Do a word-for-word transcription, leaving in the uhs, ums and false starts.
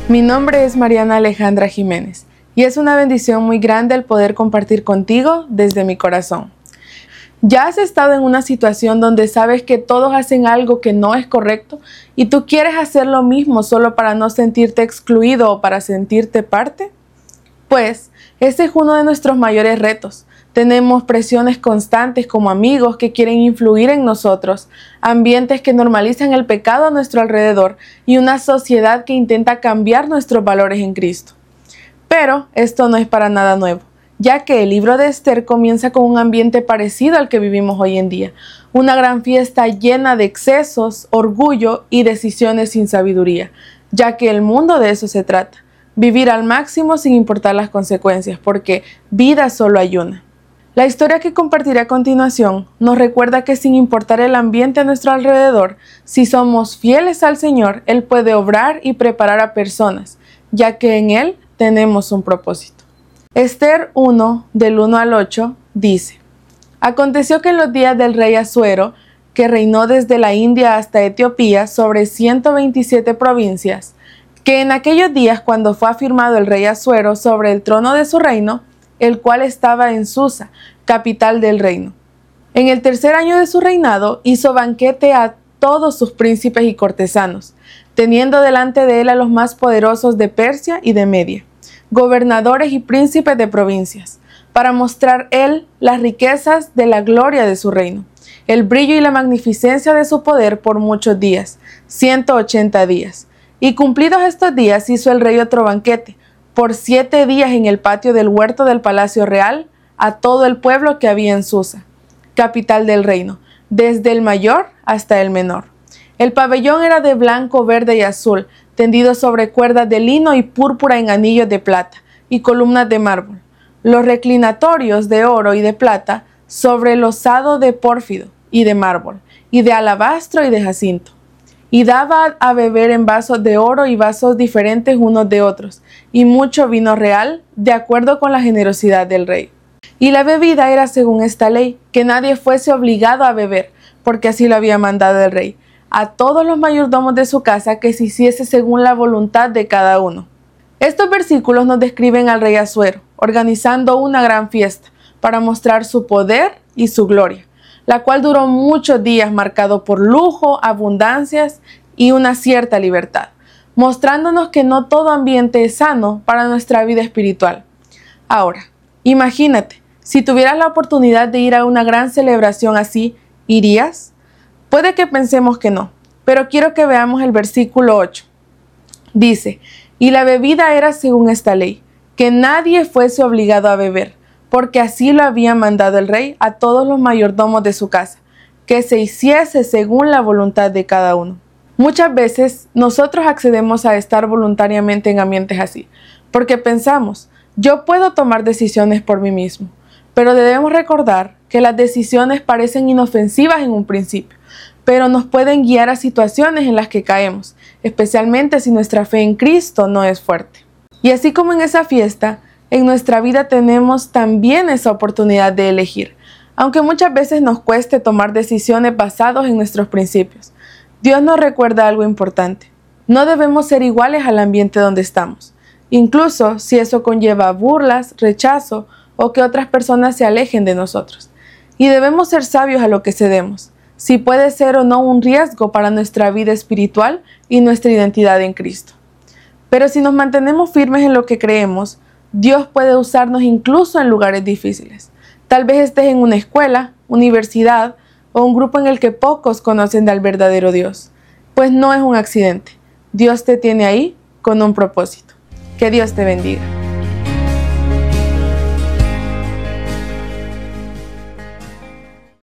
Mi nombre es Mariana Alejandra Jiménez y es una bendición muy grande el poder compartir contigo desde mi corazón. ¿Ya has estado en una situación donde sabes que todos hacen algo que no es correcto y tú quieres hacer lo mismo solo para no sentirte excluido o para sentirte parte? Pues, ese es uno de nuestros mayores retos. Tenemos presiones constantes como amigos que quieren influir en nosotros, ambientes que normalizan el pecado a nuestro alrededor y una sociedad que intenta cambiar nuestros valores en Cristo. Pero esto no es para nada nuevo, ya que el libro de Esther comienza con un ambiente parecido al que vivimos hoy en día, una gran fiesta llena de excesos, orgullo y decisiones sin sabiduría, ya que el mundo de eso se trata, vivir al máximo sin importar las consecuencias, porque vida solo hay una. La historia que compartiré a continuación nos recuerda que sin importar el ambiente a nuestro alrededor, si somos fieles al Señor, Él puede obrar y preparar a personas, ya que en Él tenemos un propósito. Esther uno, del uno al ocho, dice: Aconteció que en los días del rey Asuero, que reinó desde la India hasta Etiopía sobre ciento veintisiete provincias, que en aquellos días cuando fue afirmado el rey Asuero sobre el trono de su reino, el cual estaba en Susa, capital del reino. En el tercer año de su reinado hizo banquete a todos sus príncipes y cortesanos, teniendo delante de él a los más poderosos de Persia y de Media, gobernadores y príncipes de provincias, para mostrar él las riquezas de la gloria de su reino, el brillo y la magnificencia de su poder por muchos días, ciento ochenta días. Y cumplidos estos días hizo el rey otro banquete, por siete días en el patio del huerto del palacio real, a todo el pueblo que había en Susa, capital del reino, desde el mayor hasta el menor. El pabellón era de blanco, verde y azul, tendido sobre cuerdas de lino y púrpura en anillos de plata y columnas de mármol. Los reclinatorios de oro y de plata sobre losado de pórfido y de mármol, y de alabastro y de jacinto. Y daba a beber en vasos de oro y vasos diferentes unos de otros, y mucho vino real, de acuerdo con la generosidad del rey. Y la bebida era según esta ley, que nadie fuese obligado a beber, porque así lo había mandado el rey, a todos los mayordomos de su casa que se hiciese según la voluntad de cada uno. Estos versículos nos describen al rey Asuero, organizando una gran fiesta, para mostrar su poder y su gloria, la cual duró muchos días marcado por lujo, abundancias y una cierta libertad, mostrándonos que no todo ambiente es sano para nuestra vida espiritual. Ahora, imagínate, si tuvieras la oportunidad de ir a una gran celebración así, ¿irías? Puede que pensemos que no, pero quiero que veamos el versículo ocho. Dice: y la bebida era según esta ley, que nadie fuese obligado a beber, porque así lo había mandado el rey a todos los mayordomos de su casa, que se hiciese según la voluntad de cada uno. Muchas veces nosotros accedemos a estar voluntariamente en ambientes así, porque pensamos, yo puedo tomar decisiones por mí mismo, pero debemos recordar que las decisiones parecen inofensivas en un principio, pero nos pueden guiar a situaciones en las que caemos, especialmente si nuestra fe en Cristo no es fuerte. Y así como en esa fiesta, en nuestra vida tenemos también esa oportunidad de elegir, aunque muchas veces nos cueste tomar decisiones basadas en nuestros principios. Dios nos recuerda algo importante: no debemos ser iguales al ambiente donde estamos, incluso si eso conlleva burlas, rechazo o que otras personas se alejen de nosotros. Y debemos ser sabios a lo que cedemos, si puede ser o no un riesgo para nuestra vida espiritual y nuestra identidad en Cristo. Pero si nos mantenemos firmes en lo que creemos, Dios puede usarnos incluso en lugares difíciles. Tal vez estés en una escuela, universidad o un grupo en el que pocos conocen del verdadero Dios. Pues no es un accidente. Dios te tiene ahí con un propósito. Que Dios te bendiga.